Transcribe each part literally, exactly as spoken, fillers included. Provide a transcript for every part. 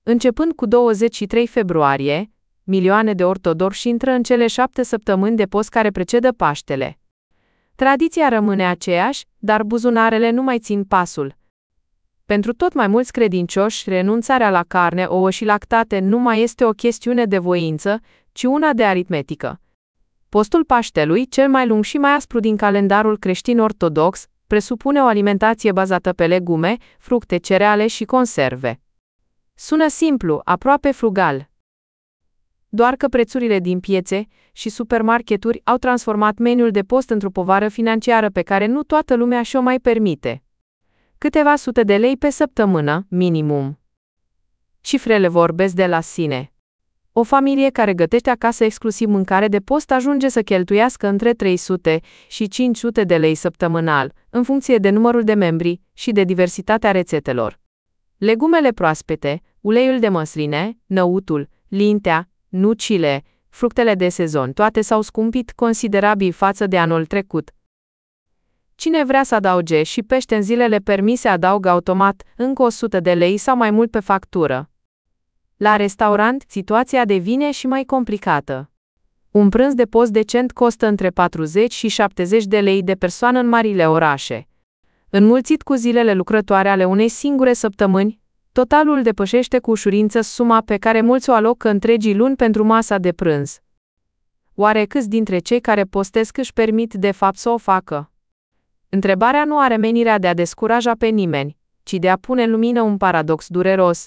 Începând cu douăzeci și trei februarie, milioane de ortodoxi intră în cele șapte săptămâni de post care precedă Paștele. Tradiția rămâne aceeași, dar buzunarele nu mai țin pasul. Pentru tot mai mulți credincioși, renunțarea la carne, ouă și lactate nu mai este o chestiune de voință, ci una de aritmetică. Postul Paștelui, cel mai lung și mai aspru din calendarul creștin-ortodox, presupune o alimentație bazată pe legume, fructe, cereale și conserve. Sună simplu, aproape frugal. Doar că prețurile din piețe și supermarketuri au transformat meniul de post într-o povară financiară pe care nu toată lumea și-o mai permite. Câteva sute de lei pe săptămână, minimum. Cifrele vorbesc de la sine. O familie care gătește acasă exclusiv mâncare de post ajunge să cheltuiască între trei sute și cinci sute de lei săptămânal, în funcție de numărul de membri și de diversitatea rețetelor. Legumele proaspete, uleiul de măsline, năutul, lintea, nucile, fructele de sezon, toate s-au scumpit considerabil față de anul trecut. Cine vrea să adauge și pește în zilele permise adaugă automat încă o sută de lei sau mai mult pe factură. La restaurant, situația devine și mai complicată. Un prânz de post decent costă între patruzeci și șaptezeci de lei de persoană în marile orașe. Înmulțit cu zilele lucrătoare ale unei singure săptămâni, totalul depășește cu ușurință suma pe care mulți o alocă întregii luni pentru masa de prânz. Oare câți dintre cei care postesc își permit de fapt să o facă? Întrebarea nu are menirea de a descuraja pe nimeni, ci de a pune în lumină un paradox dureros.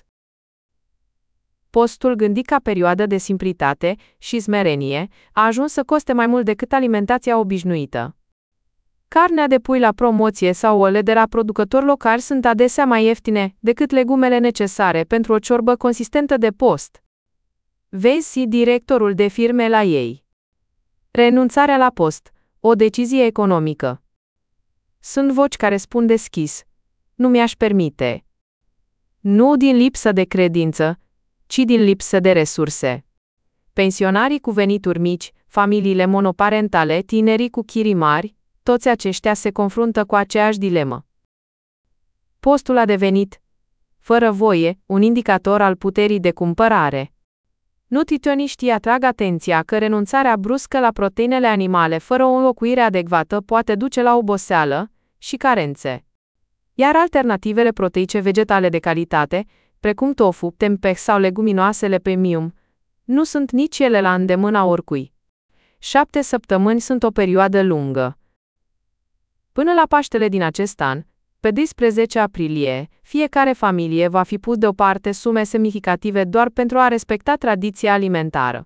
Postul, gândit ca perioadă de simplitate și smerenie, a ajuns să coste mai mult decât alimentația obișnuită. Carnea de pui la promoție sau ouăle de la producători locali sunt adesea mai ieftine decât legumele necesare pentru o ciorbă consistentă de post. Vezi directorul de firme la ei. Renunțarea la post, o decizie economică. Sunt voci care spun deschis: nu mi-aș permite. Nu din lipsă de credință, ci din lipsă de resurse. Pensionarii cu venituri mici, familiile monoparentale, tinerii cu chirii mari, toți aceștia se confruntă cu aceeași dilemă. Postul a devenit, fără voie, un indicator al puterii de cumpărare. Nutritioniștii atrag atenția că renunțarea bruscă la proteinele animale fără o înlocuire adecvată poate duce la oboseală și carențe. Iar alternativele proteice vegetale de calitate, precum tofu, tempeh sau leguminoasele premium, nu sunt nici ele la îndemâna oricui. Șapte săptămâni sunt o perioadă lungă. Până la Paștele din acest an, pe doisprezece aprilie, fiecare familie va fi pus deoparte sume semnificative doar pentru a respecta tradiția alimentară.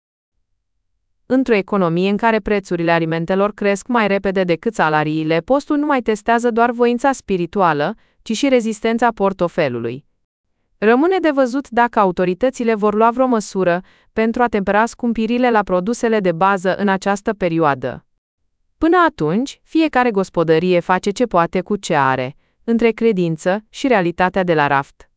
Într-o economie în care prețurile alimentelor cresc mai repede decât salariile, postul nu mai testează doar voința spirituală, ci și rezistența portofelului. Rămâne de văzut dacă autoritățile vor lua vreo măsură pentru a tempera scumpirile la produsele de bază în această perioadă. Până atunci, fiecare gospodărie face ce poate cu ce are, între credință și realitatea de la raft.